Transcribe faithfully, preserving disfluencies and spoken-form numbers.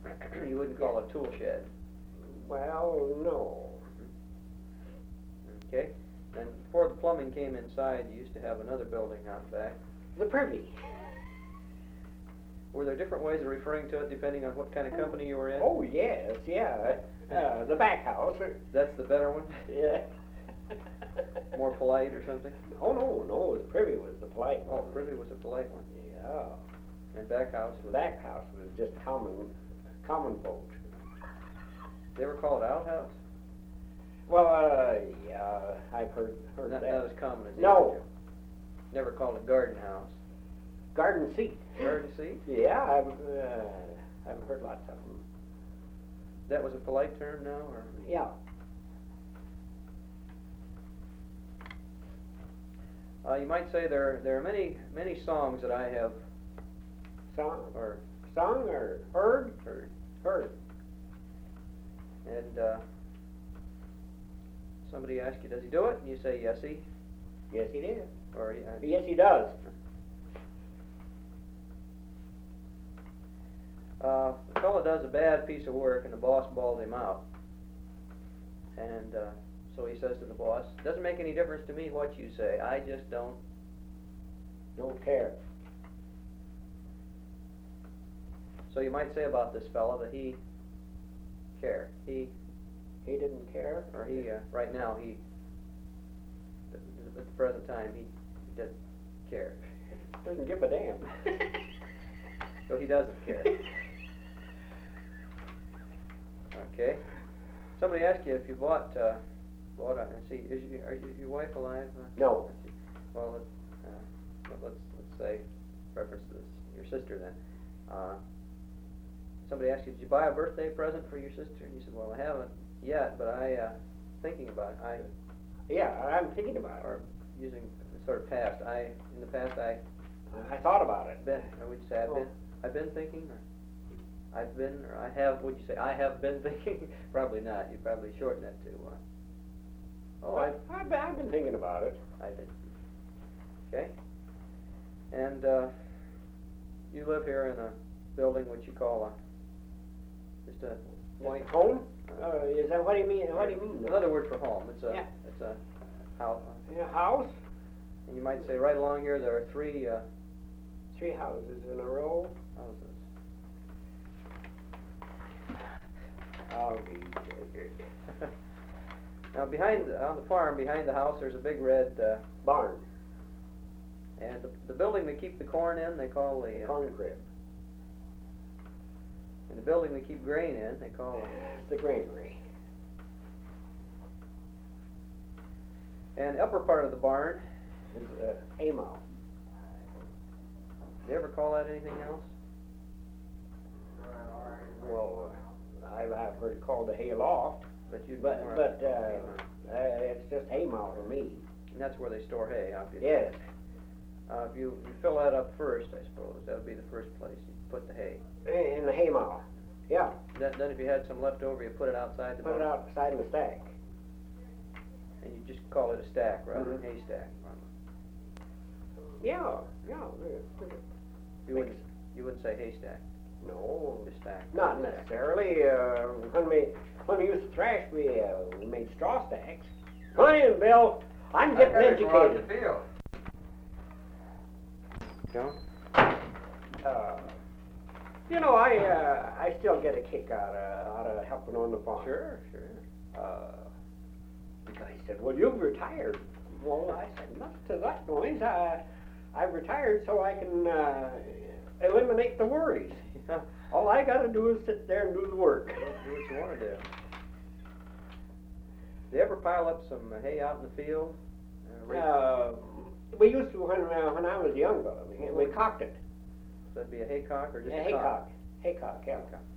You wouldn't call it a tool shed. Well, no. Okay. And before the plumbing came inside, you used to have another building out back. The privy. Were there different ways of referring to it depending on what kind of company you were in? Oh, yes, yeah. Uh, the back house. That's the better one? Yeah. More polite or something? Oh, no, no, the privy was the polite one. Oh, privy was a polite one. Yeah. And back house was... Back house was just common, common folk. They ever call it outhouse? Well, uh, yeah, I've heard, heard Not, that. not as common as the No. other two. Never called it garden house. Garden seat. Garden seat? Yeah, I've, uh, I've heard lots of them. That was a polite term now, or? Yeah. Uh, you might say there there are many many songs that I have Song or song or heard? heard, Heard. and uh, somebody asks you, does he do it? And you say, yes, he, Yes, he did. or uh, Yes, he does. uh, the fellow does a bad piece of work, and the boss balls him out, and uh, so he says to the boss, doesn't make any difference to me what you say. I just don't. Don't care. So you might say about this fellow that he cared. He, He didn't care. or he, uh, right now, he, at the present time, he doesn't care. Doesn't give a damn. So he doesn't care. Okay. Somebody asked you if you bought, uh, bought, a, see, is, you, are you, your wife alive? Uh, No. Well, let's, uh, let's, let's say, reference to this, your sister then. Uh, somebody asked you, did you buy a birthday present for your sister? And you said, well, I haven't yet, but I, uh, thinking about it, I, Yeah, I'm thinking about it. or using sort of past, I, in the past, I I thought about it. been, or would you say I've Oh. been, I've been thinking, or I've been, or I have, would you say I have been thinking? Probably not, you probably shorten that to, uh, oh, I, I've, been, I've been thinking about it. I did. Okay. And, uh, you live here in a building which you call a, just a point? Home? Uh, is that what do you mean? What do you mean? Another word for home, it's a, Yeah. it's a house. Yeah, house? And you might say right along here there are three, uh, Three houses in a row. houses. I'll be jiggered. Now behind, on the farm, behind the house, there's a big red, uh, Barn. and the, the building they keep the corn in, they call the, uh, Corn crib. and the building they keep grain in, they call it. It's the granary. And the upper part of the barn, It's a haymow. do you ever call that anything else? Well, I've, I've heard it called a hayloft, But you'd but more but of a uh, haymow. uh, it's just haymow to me. And that's where they store hay, obviously. Yes. Uh, if you, you fill that up first, I suppose, that would be the first place you put the hay. In the haymow. Yeah. Then, then if you had some left over, you put it outside the Put it barn. outside in the stack. And you just call it a stack rather Mhm. than haystack. Yeah. Yeah. uh, You wouldn't, you wouldn't say haystack, No. just stack. Not necessarily. Uh, when we when we used to thrash, we uh, we made straw stacks. Come on in, Bill. I'm getting educated. field. John? Uh, you know, I uh, I still get a kick out of out of helping on the farm. Sure, sure. Uh, the guy said, "Well, you've retired." Well, I said, "Not to that noise. I I've retired so I can uh, eliminate the worries. Yeah, All I got to do is sit there and do the work." do what you want to do. Do you ever pile up some hay out in the field? Uh, rake- Uh, we used to when uh, when I was younger. We, we cocked it. That'd be a haycock or just Yeah, a haycock. cock? Haycock, yeah. Haycock.